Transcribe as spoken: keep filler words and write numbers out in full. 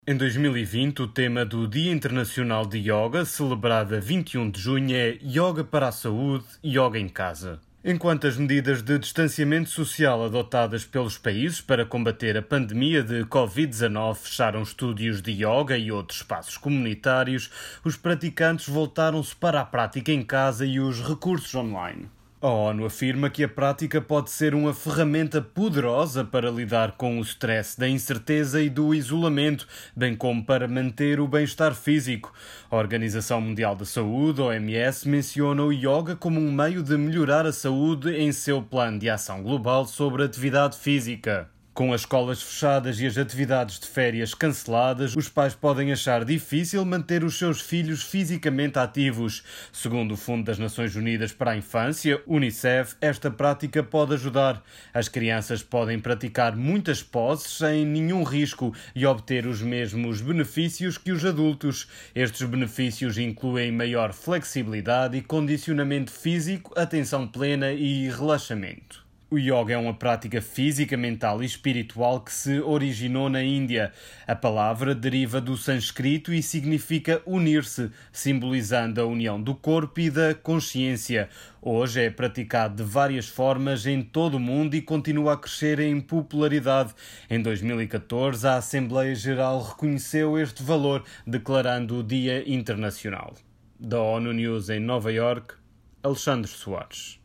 Em dois mil e vinte, o tema do Dia Internacional de Yoga, celebrado a vinte e um de junho, é Yoga para a Saúde, Yoga em Casa. Enquanto as medidas de distanciamento social adotadas pelos países para combater a pandemia de covid dezanove fecharam estúdios de yoga e outros espaços comunitários, os praticantes voltaram-se para a prática em casa e os recursos online. A ONU afirma que a prática pode ser uma ferramenta poderosa para lidar com o stress da incerteza e do isolamento, bem como para manter o bem-estar físico. A Organização Mundial da Saúde, O M S, menciona o yoga como um meio de melhorar a saúde em seu plano de ação global sobre atividade física. Com as escolas fechadas e as atividades de férias canceladas, os pais podem achar difícil manter os seus filhos fisicamente ativos. Segundo o Fundo das Nações Unidas para a Infância, Unicef, esta prática pode ajudar. As crianças podem praticar muitas poses sem nenhum risco e obter os mesmos benefícios que os adultos. Estes benefícios incluem maior flexibilidade e condicionamento físico, atenção plena e relaxamento. O yoga é uma prática física, mental e espiritual que se originou na Índia. A palavra deriva do sânscrito e significa unir-se, simbolizando a união do corpo e da consciência. Hoje é praticado de várias formas em todo o mundo e continua a crescer em popularidade. Em dois mil e catorze, a Assembleia Geral reconheceu este valor, declarando o Dia Internacional. Da ONU News em Nova Iorque, Alexandre Soares.